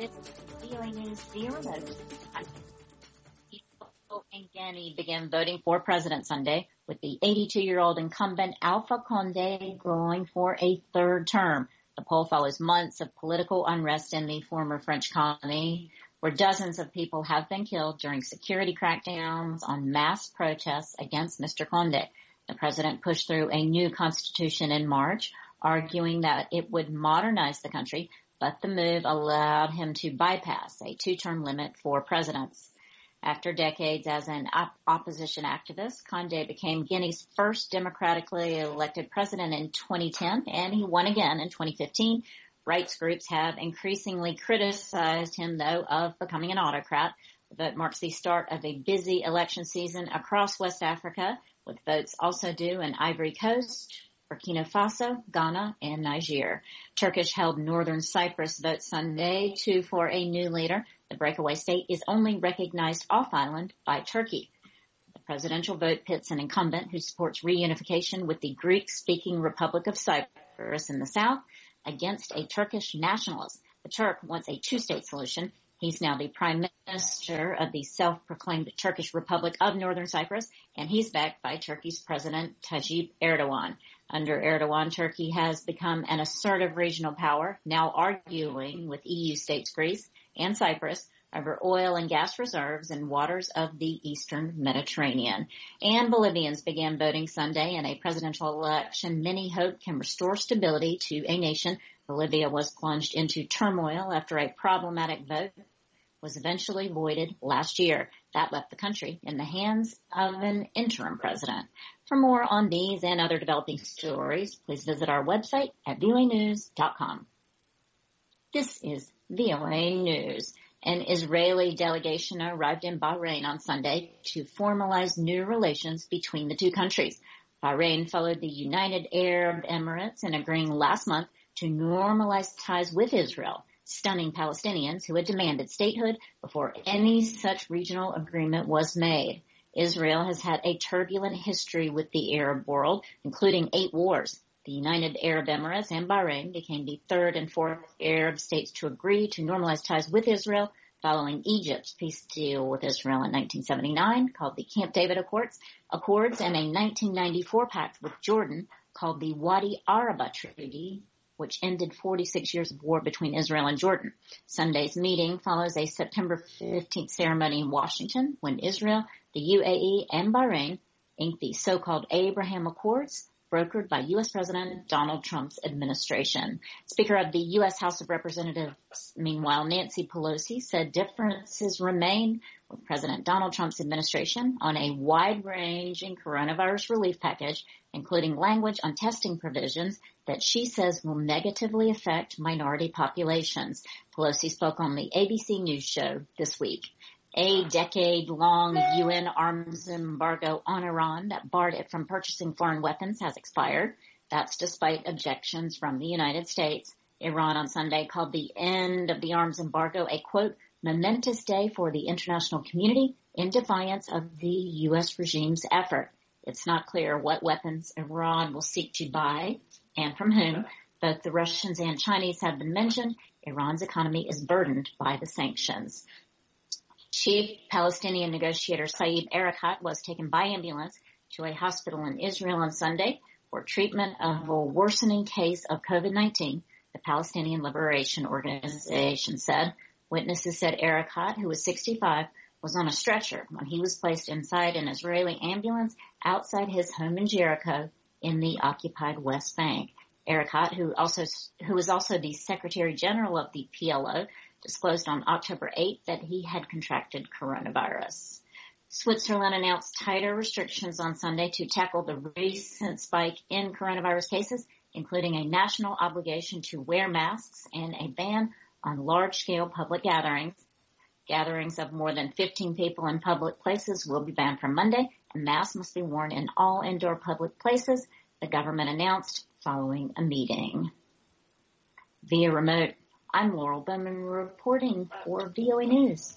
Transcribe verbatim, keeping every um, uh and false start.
This is V O A News Via Remote. People in Guinea began voting for president Sunday, with the eighty-two-year-old incumbent Alpha Condé going for a third term. The poll follows months of political unrest in the former French colony, where dozens of people have been killed during security crackdowns on mass protests against Mister Condé. The president pushed through a new constitution in March, arguing that it would modernize the country, but the move allowed him to bypass a two-term limit for presidents. After decades as an op- opposition activist, Condé became Guinea's first democratically elected president in twenty ten, and he won again in twenty fifteen. Rights groups have increasingly criticized him, though, of becoming an autocrat. The vote marks the start of a busy election season across West Africa, with votes also due in Ivory Coast, Burkina Faso, Ghana, and Niger. Turkish-held Northern Cyprus votes Sunday to for a new leader. The breakaway state is only recognized off-island by Turkey. The presidential vote pits an incumbent who supports reunification with the Greek-speaking Republic of Cyprus in the south against a Turkish nationalist. The Turk wants a two-state solution. He's now the prime minister of the self-proclaimed Turkish Republic of Northern Cyprus, and he's backed by Turkey's President Tayyip Erdogan. Under Erdogan, Turkey has become an assertive regional power, now arguing with E U states Greece and Cyprus over oil and gas reserves in waters of the eastern Mediterranean. And Bolivians began voting Sunday in a presidential election many hope can restore stability to a nation. Bolivia was plunged into turmoil after a problematic vote was eventually voided last year. That left the country in the hands of an interim president. For more on these and other developing stories, please visit our website at V O A news dot com. This is V O A News. An Israeli delegation arrived in Bahrain on Sunday to formalize new relations between the two countries. Bahrain followed the United Arab Emirates in agreeing last month to normalize ties with Israel, stunning Palestinians who had demanded statehood before any such regional agreement was made. Israel has had a turbulent history with the Arab world, including eight wars. The United Arab Emirates and Bahrain became the third and fourth Arab states to agree to normalize ties with Israel following Egypt's peace deal with Israel in nineteen seventy-nine, called the Camp David Accords, Accords and a nineteen ninety-four pact with Jordan called the Wadi Araba Treaty, which ended forty-six years of war between Israel and Jordan. Sunday's meeting follows a September fifteenth ceremony in Washington when Israel, the U A E, and Bahrain inked the so-called Abraham Accords, brokered by U S President Donald Trump's administration. Speaker of the U S House of Representatives, meanwhile, Nancy Pelosi, said differences remain with President Donald Trump's administration on a wide-ranging coronavirus relief package, including language on testing provisions that she says will negatively affect minority populations. Pelosi spoke on the A B C News show this week. A decade-long U N arms embargo on Iran that barred it from purchasing foreign weapons has expired. That's despite objections from the United States. Iran on Sunday called the end of the arms embargo a, quote, momentous day for the international community in defiance of the U S regime's effort. It's not clear what weapons Iran will seek to buy and from whom. Both the Russians and Chinese have been mentioned. Iran's economy is burdened by the sanctions. Chief Palestinian negotiator Saeb Erekat was taken by ambulance to a hospital in Israel on Sunday for treatment of a worsening case of COVID nineteen, the Palestinian Liberation Organization said. Witnesses said Erekat, who was sixty-five, was on a stretcher when he was placed inside an Israeli ambulance outside his home in Jericho in the occupied West Bank. Erekat, who also who was also the Secretary General of the P L O, disclosed on October eighth that he had contracted coronavirus. Switzerland announced tighter restrictions on Sunday to tackle the recent spike in coronavirus cases, including a national obligation to wear masks and a ban on large-scale public gatherings. Gatherings of more than fifteen people in public places will be banned from Monday, and masks must be worn in all indoor public places, the government announced following a meeting. Via remote, I'm Laurel Bowman reporting for V O A News.